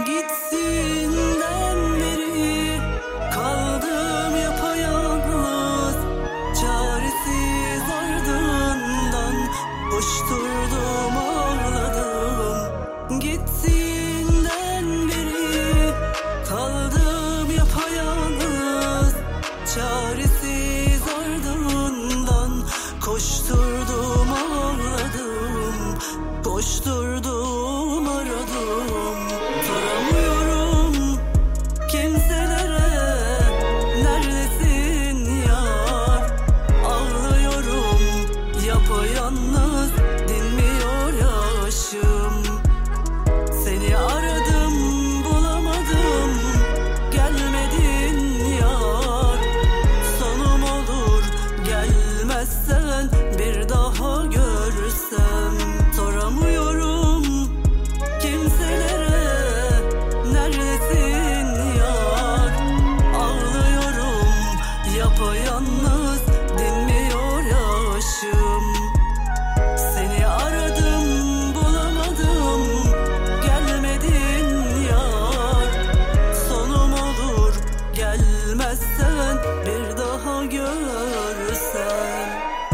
Gittiğinden beri kaldım yapayalnız, çaresiz ardından koşturdum ağladım. Gittiğinden beri kaldım yapayalnız, çaresiz ardından koşturdum ağladım. Koşturdum aradım, soramıyorum kimselere, neredesin yar? Ağlıyorum yapayalnız, dinmiyor yaşım. Seni aradım bulamadım, gelmedin yar. Sonum olur gelmezsen bir daha görsem. Soramıyorum kimselere, neredesin yar? Ağlıyorum yapayalnız, dinmiyor yaşım. Seni aradım bulamadım, gelmedin yar. Sonum olur gelmezsen bir daha görsem.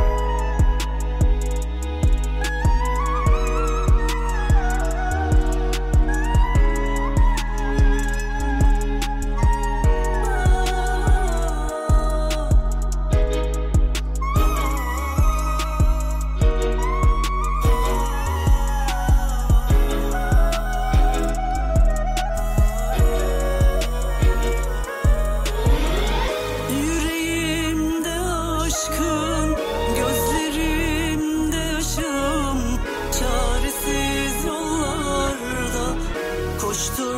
Yüreğimde aşkın, gözlerimde yaşım, çaresiz yollarda koştur.